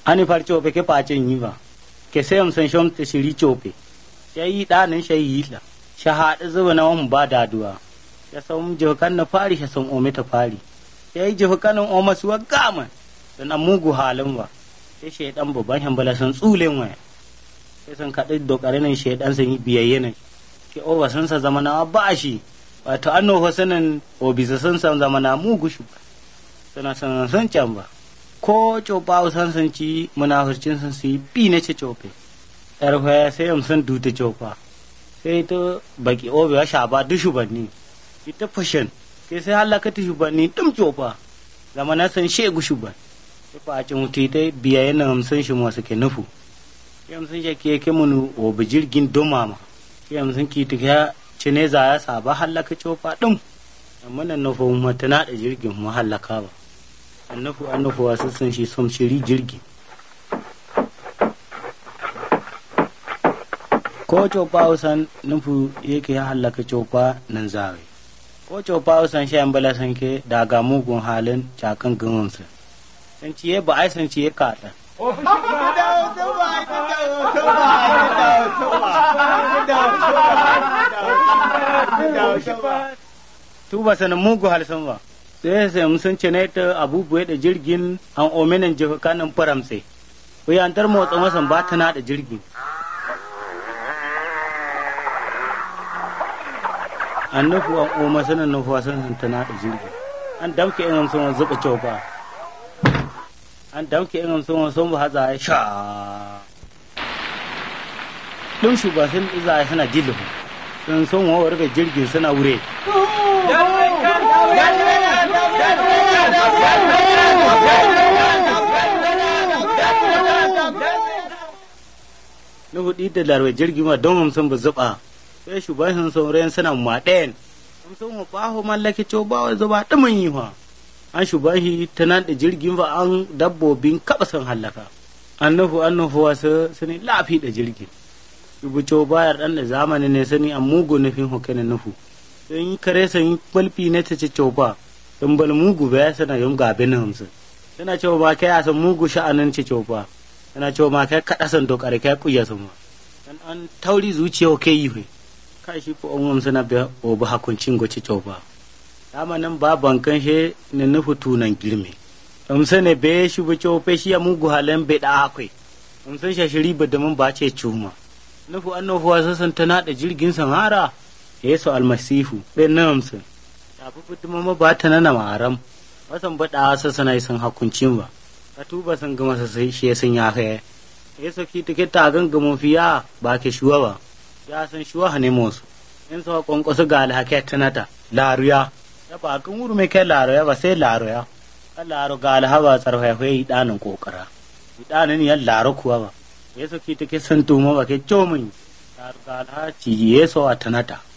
hani far chope ke pacin yi ba ke sai mun san shom ta shiri chope sai danin shayi la shahada zuba na mun ba daduwa ya san je kan na fari ya san ome ta fari sai je kanin ome su gama dan mugu halin ba sai shedan babban hambala san tsulen waya sai san kadai dokarenin shedan san yi biyayye ne ke o wasan sa zamana ba shi wato anno hosanan o bisa san zamana mugu shi sana san can ba ko copa san ci munafircin san su yi bi na ce cope ɗarfa sai amsan duta copa sai ta baki obi ya shaba duk shubanni ita fashin sai halaka ta shubanni dum copa zama na san shegu shuban sai fa a cin wuta ta biya yana amsan shi masu ke nufu sai amsan shi ke munu obi jirgin domama sai amsan ki ta ya cine za ya saba halaka copa dum amma nan nufa matana da jirgin mu halaka ba annafu wasu sun shi som shiri jirgi ko copa usan nufu yake ya halaka copa nan zawe ko copa usan shi an bala san ke daga mugun halin cakan gamansa san ciye ba ai san ciye kada tuba sanan mugu halsan ba sai mun san ne ta abubuwa da jirgin an omenan jefa kanan faramse ko yantar motsa masan ba ta da jirgin annafu an oma sanan nufu wasan ta da jirgin an damke in sun zuba coba an damke in sun ba haza ya sha dun shugaban iza suna jilu sun son wawar ga jirgin suna wure na hudu da larwai jirgi ma don hamsin ba zuba sai shugaban saurayin suna maɗayan hamsin wa baho mallaki co ba wa zuba ɗumin yi wa an shugaban ta nan da jirgin ba an dabbobin kaɓa sun hallaka annufu wasu sani lafi da jirgin rubuce bayar ɗan da zamani ne sani a mugu nufin hukanin nufu sun yi kare sun yi kwalfi na ta ce coba sun bal mugu ba ya sana yin gabe na hamsin suna cewa ba kai a san mugu sha'anin ce coba suna cewa ma kai kaɗa san dokar kai kuya sun ma dan an tauri zuciya kai yi hui kai shi ko an hamsin na biya o ba hakuncin goce coba dama nan ba bankan shi ne nufu tunan girme hamsin ne bai shi bu coba shi ya mugu halin bai da akwai hamsin shashiri ba da mun ba ce cuma nufu annufu wasu sun ta naɗa jirgin samara yesu almasihu ɗin na hamsin tafi fituma ma ba ta nana ma'aram wasan baɗa wasu suna yi sun hakuncin ba ka tuba sun gama su sai shi sun ya kai yesu ki take ta gangamin fiya ba ke shuwa ba ya san shuwa ne musu in sa kwankwasu ga alhaka ta nata laruya ya ba kan wuri mai kai laruya ba sai laruya ka laru ga alhaba tsarfafa yi ɗanin kokara yi ɗanin yan laru kuwa ba yesu ki take san tuma ba ke comin laru ga alhaci yesu a tanata